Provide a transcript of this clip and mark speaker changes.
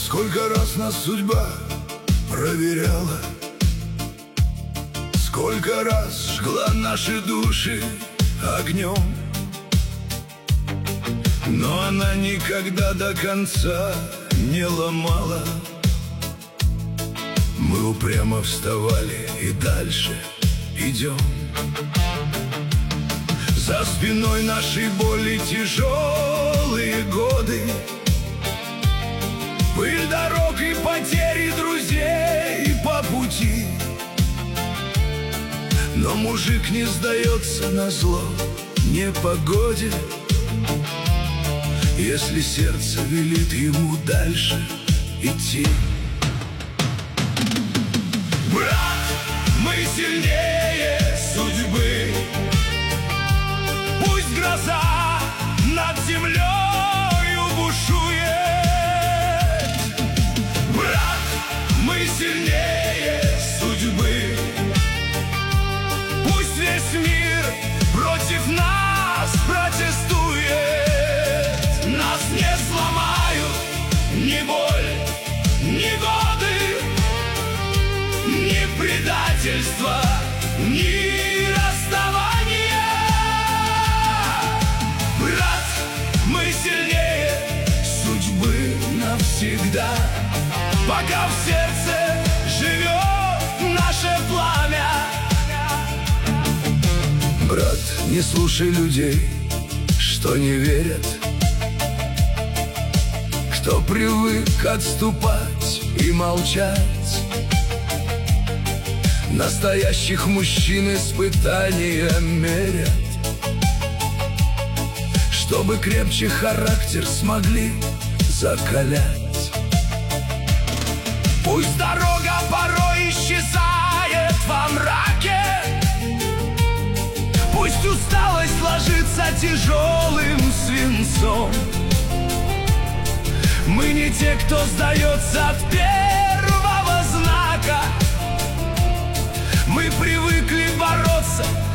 Speaker 1: Сколько раз нас судьба проверяла, сколько раз жгла наши души огнем, но она никогда до конца не ломала. Мы упрямо вставали и дальше идем. За спиной нашей боли тяжелые годы, пыль дорог и потери друзей по пути. Но мужик не сдается назло непогоде, если сердце велит ему дальше идти. Брат, мы сильнее судьбы. Пусть гроза над землею бушует. Брат, мы сильнее судьбы. Пусть весь мир против нас протестует. Нас не сломают ни боль, ни годы, ни предательство, ни расставание. Брат, мы сильнее судьбы навсегда, пока в сердце живет наше пламя. Брат, не слушай людей, что не верят, кто привык отступать и молчать. Настоящих мужчин испытания мерят, чтобы крепче характер смогли закалять. Пусть дорога порой исчезает во мраке, пусть усталость ложится тяжелым свинцом. Мы не те, кто сдается от первого знака. Мы привыкли бороться